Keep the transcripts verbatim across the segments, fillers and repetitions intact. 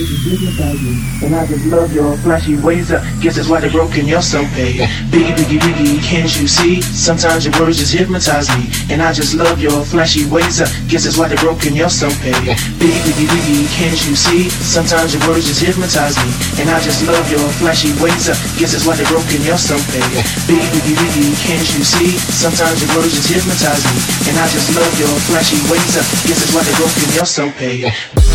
hypnotize me, and I just love your flashy ways. Uh, guess that's why they're broken, you're so paid. Biggie, biggie, biggie, can't you see? Sometimes your words just hypnotize me, and I just love your flashy ways. Uh, guess that's why they're broken, you're so paid. Biggie, biggie, biggie, can't you see? Sometimes your words just hypnotize me, and I just love your flashy ways. Uh, guess that's why they're broken, you're so paid. Biggie, biggie, biggie, can't you see? Sometimes your words just hypnotize me, and I just love your flashy ways. Uh, guess that's why they're broken, you're so paid.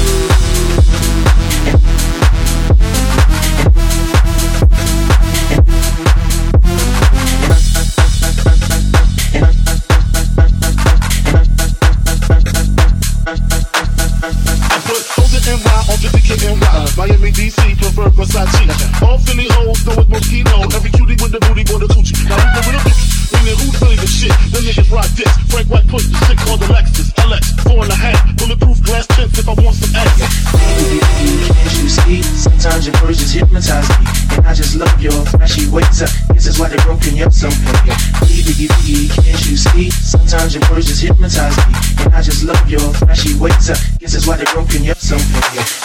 Miami, D C, prefer Versace. All Philly hoes know it's Moschino. Every cutie with the booty want a coochie. Now who's the real dookie? Meaning who's really the shit? Them niggas rock dicks. Frank White push the six on the Lexus L X, four and a half. Bulletproof glass tints if I want some ass. Can't you see? Sometimes your words just hypnotize me, and I just love your flashy ways. Uh, guess that's why they're broken, you're so paid. Biggie, biggie, biggie, can't you see? Sometimes your words just hypnotize me, and I just love your flashy ways. Uh, guess that's why they're broken, you're so paid.